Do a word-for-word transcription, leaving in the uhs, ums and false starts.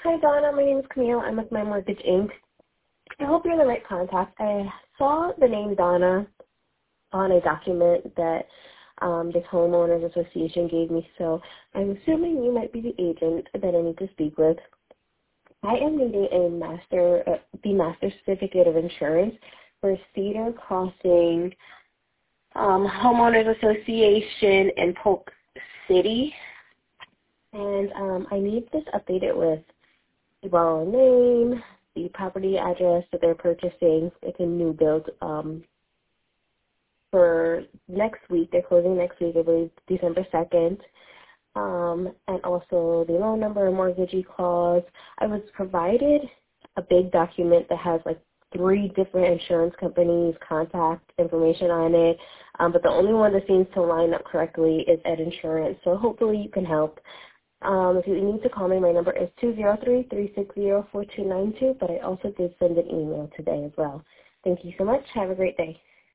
Hi, Donna. My name is Camille. I'm with My Mortgage, Incorporated. I hope you're the right contact. I saw the name Donna on a document that um, this homeowners association gave me, so I'm assuming you might be the agent that I need to speak with. I am needing a master, uh, the master certificate of insurance for Cedar Crossing um, Homeowners Association in Polk City, and um, I need this updated with the borrower name, the property address that they're purchasing. It's a new build um, for next week. They're closing next week, I believe, December second. Um, and also the loan number and mortgagee clause. I was provided a big document that has like three different insurance companies' contact information on it, um, but the only one that seems to line up correctly is Ed Insurance. So hopefully you can help. Um, if you need to call me, my number is two zero three, three six zero, four two nine two, but I also did send an email today as well. Thank you so much. Have a great day.